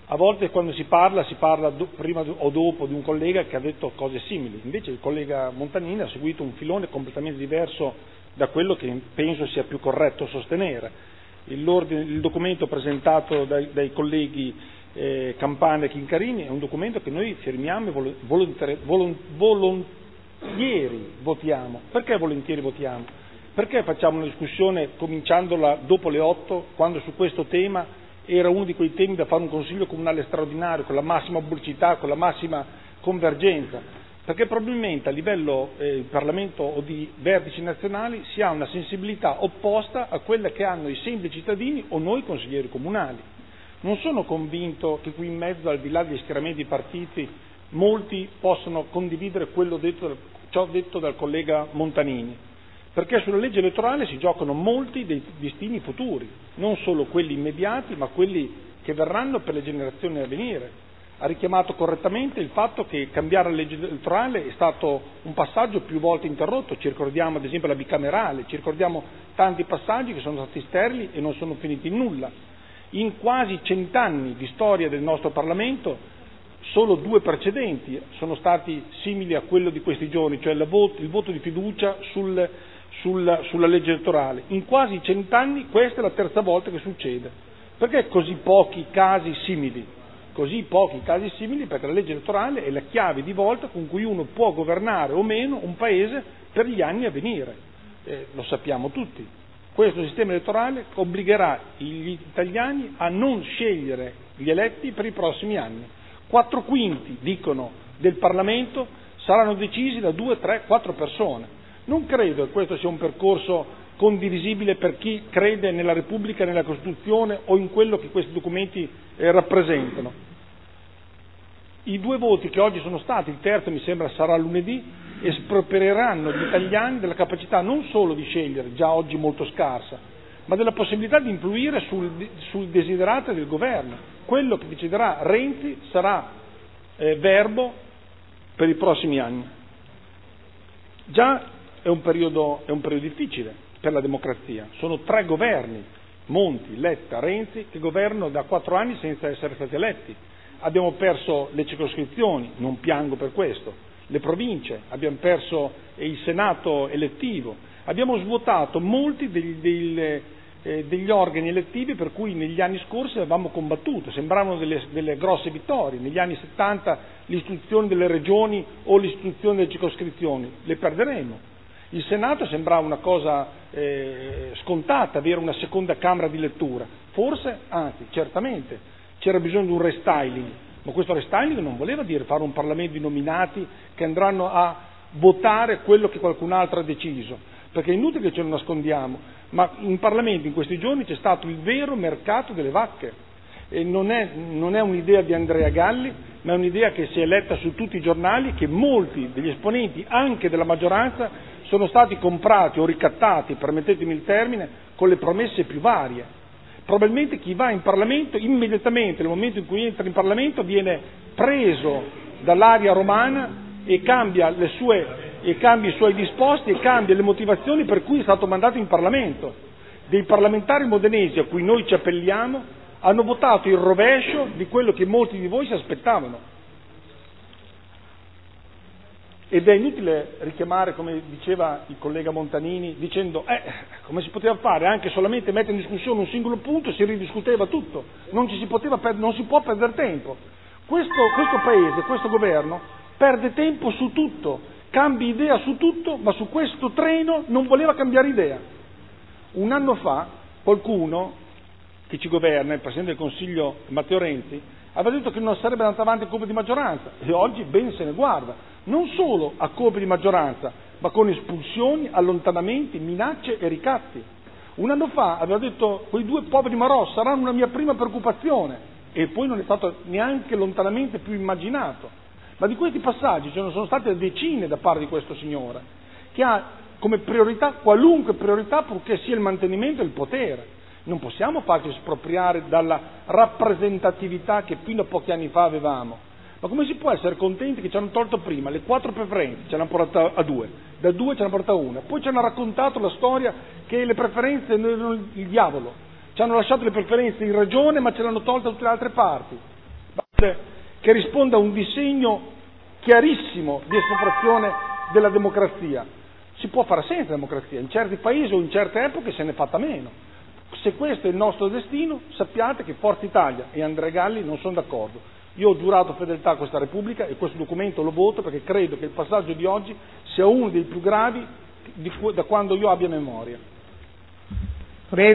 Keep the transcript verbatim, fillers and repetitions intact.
A volte quando si parla, si parla do, prima o dopo di un collega che ha detto cose simili, invece il collega Montanini ha seguito un filone completamente diverso da quello che penso sia più corretto sostenere. Il, il documento presentato dai, dai colleghi eh, Campana e Chincarini è un documento che noi firmiamo e volontari, volontieri votiamo. Perché volentieri votiamo? Perché facciamo una discussione cominciandola dopo le otto, quando su questo tema era uno di quei temi da fare un consiglio comunale straordinario, con la massima pubblicità, con la massima convergenza? Perché probabilmente a livello eh, Parlamento o di vertici nazionali si ha una sensibilità opposta a quella che hanno i semplici cittadini o noi consiglieri comunali. Non sono convinto che qui in mezzo, al di là degli schieramenti partiti, molti possano condividere quello detto, ciò detto dal collega Montanini, perché sulla legge elettorale si giocano molti dei destini futuri, non solo quelli immediati, ma quelli che verranno per le generazioni a venire. Ha richiamato correttamente il fatto che cambiare la legge elettorale è stato un passaggio più volte interrotto, ci ricordiamo ad esempio la bicamerale, ci ricordiamo tanti passaggi che sono stati sterili e non sono finiti in nulla. In quasi cent'anni di storia del nostro Parlamento, solo due precedenti sono stati simili a quello di questi giorni, cioè il voto, il voto di fiducia sul, sul, sulla legge elettorale. In quasi cent'anni questa è la terza volta che succede. Perché così pochi casi simili? Così pochi casi simili perché la legge elettorale è la chiave di volta con cui uno può governare o meno un paese per gli anni a venire. Eh, lo sappiamo tutti. Questo sistema elettorale obbligherà gli italiani a non scegliere gli eletti per i prossimi anni. Quattro quinti, dicono, del Parlamento saranno decisi da due, tre, quattro persone. Non credo che questo sia un percorso condivisibile per chi crede nella Repubblica, nella Costituzione o in quello che questi documenti eh, rappresentano. I due voti che oggi sono stati, il terzo mi sembra sarà lunedì, esproprieranno gli italiani della capacità non solo di scegliere, già oggi molto scarsa, ma della possibilità di influire sul, sul desiderato del governo. Quello che deciderà Renzi sarà eh, verbo per i prossimi anni. Già è un periodo, è un periodo difficile per la democrazia. Sono tre governi, Monti, Letta, Renzi, che governano da quattro anni senza essere stati eletti. Abbiamo perso le circoscrizioni, non piango per questo, le province, abbiamo perso il Senato elettivo, abbiamo svuotato molti degli, degli, eh, degli organi elettivi per cui negli anni scorsi avevamo combattuto, sembravano delle, delle grosse vittorie. Negli anni settanta l'istituzione delle regioni o l'istituzione delle circoscrizioni, le perderemo. Il Senato sembrava una cosa eh, scontata, avere una seconda Camera di lettura, forse, anzi, certamente, c'era bisogno di un restyling, ma questo restyling non voleva dire fare un Parlamento di nominati che andranno a votare quello che qualcun altro ha deciso, perché è inutile che ce lo nascondiamo, ma in Parlamento in questi giorni c'è stato il vero mercato delle vacche, e non è, non è un'idea di Andrea Galli, ma è un'idea che si è letta su tutti i giornali, che molti degli esponenti, anche della maggioranza, sono stati comprati o ricattati, permettetemi il termine, con le promesse più varie. Probabilmente chi va in Parlamento, immediatamente nel momento in cui entra in Parlamento, viene preso dall'aria romana e cambia, le sue, e cambia i suoi disposti e cambia le motivazioni per cui è stato mandato in Parlamento. Dei parlamentari modenesi a cui noi ci appelliamo hanno votato il rovescio di quello che molti di voi si aspettavano. Ed è inutile richiamare, come diceva il collega Montanini, dicendo eh, come si poteva fare, anche solamente mettere in discussione un singolo punto, si ridiscuteva tutto, non, ci si, poteva per, non si può perdere tempo. Questo, questo Paese, questo governo perde tempo su tutto, cambia idea su tutto, ma su questo treno non voleva cambiare idea. Un anno fa qualcuno che ci governa, il Presidente del Consiglio Matteo Renzi, aveva detto che non sarebbe andato avanti a colpi di maggioranza, e oggi ben se ne guarda, non solo a colpi di maggioranza, ma con espulsioni, allontanamenti, minacce e ricatti. Un anno fa aveva detto quei due poveri Marò saranno una mia prima preoccupazione, e poi non è stato neanche lontanamente più immaginato. Ma di questi passaggi ce ne sono state decine da parte di questo signore, che ha come priorità qualunque priorità purché sia il mantenimento del potere. Non possiamo farci espropriare dalla rappresentatività che fino a pochi anni fa avevamo. Ma come si può essere contenti che ci hanno tolto prima le quattro preferenze, ce l'hanno portata a due, da due ce l'hanno portata a una, poi ci hanno raccontato la storia che le preferenze erano il diavolo, ci hanno lasciato le preferenze in regione ma ce l'hanno tolte da tutte le altre parti. che risponda a un disegno chiarissimo di espropriazione della democrazia. Si può fare senza democrazia, in certi paesi o in certe epoche se ne è fatta meno. Se questo è il nostro destino, sappiate che Forza Italia e Andrea Galli non sono d'accordo. Io ho giurato fedeltà a questa Repubblica e questo documento lo voto perché credo che il passaggio di oggi sia uno dei più gravi di, da quando io abbia memoria.